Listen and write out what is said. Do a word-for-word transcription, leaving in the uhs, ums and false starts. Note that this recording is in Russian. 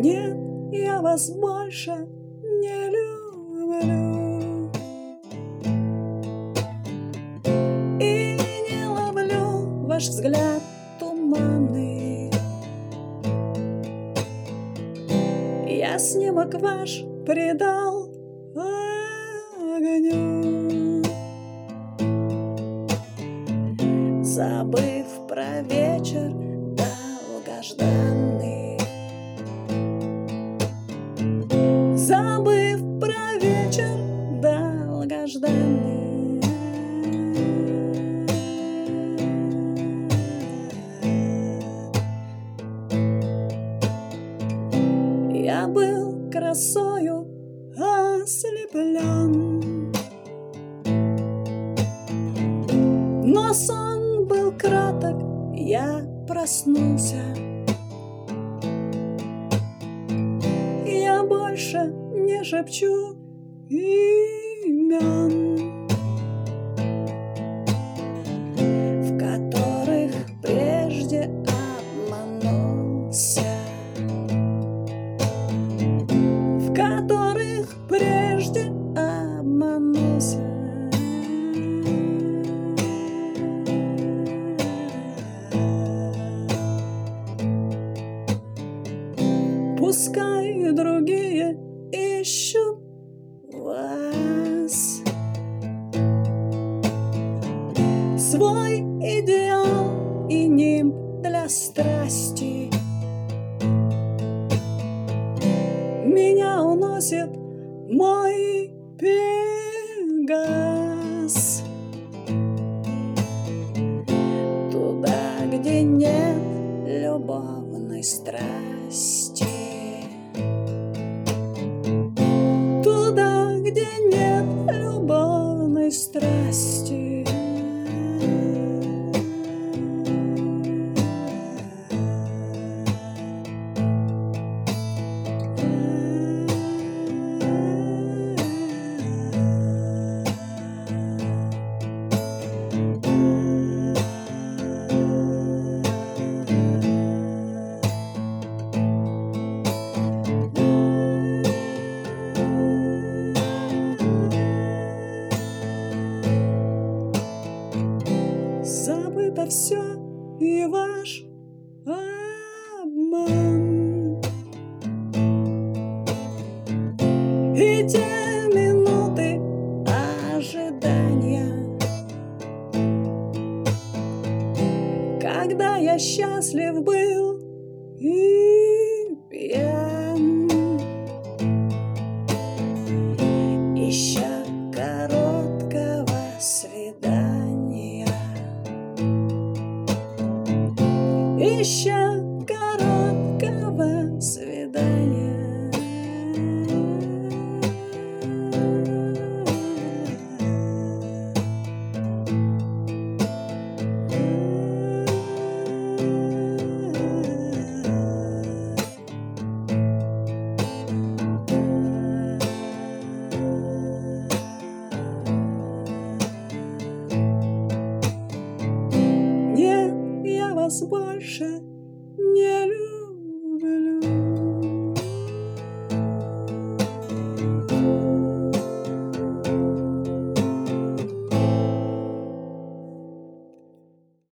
Нет, я вас больше не люблю и не ловлю ваш взгляд туманный. Я снимок ваш предал огню, забыв про вечер долгожданный, забыв про вечер долгожданный. Я был красою ослеплен, но сон был краток, я проснулся. Я больше не шепчу имен, в которых прежде обманулся, в которых прежде обманулся. Пускай другие ищут вас, свой идеал и нимб для страсти. Меня уносит мой Пегас туда, где нет любовной страсти, туда, где нет любовной страсти. Забыто все и ваш обман, и те минуты ожидания, когда я счастлив был и пьян, ища короткого свидания, ища короткого свидания.